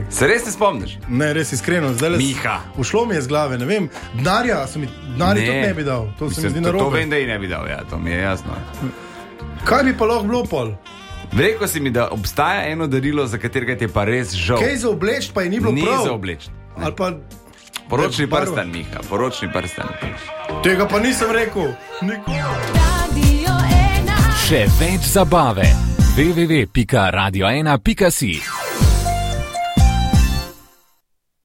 Se res ne spomniš? Ne, res iskreno. Miha. Ušlo mi je z glave, ne vem. Denarja tudi ne bi dal. To se mi zdi narobe. To vem, da ji ne bi dal, ja, to mi je jasno. Kaj bi pa lahko bilo pol? Rekel si mi, da obstaja eno darilo, za katerega ti je pa res žal. Kaj za obleč pa je ni bilo prav? Ni za obleč. Ali pa... Poročni prstan, Miha, poročni prstan. Tega pa nisem rekel. Še več zabave. www.radio1.si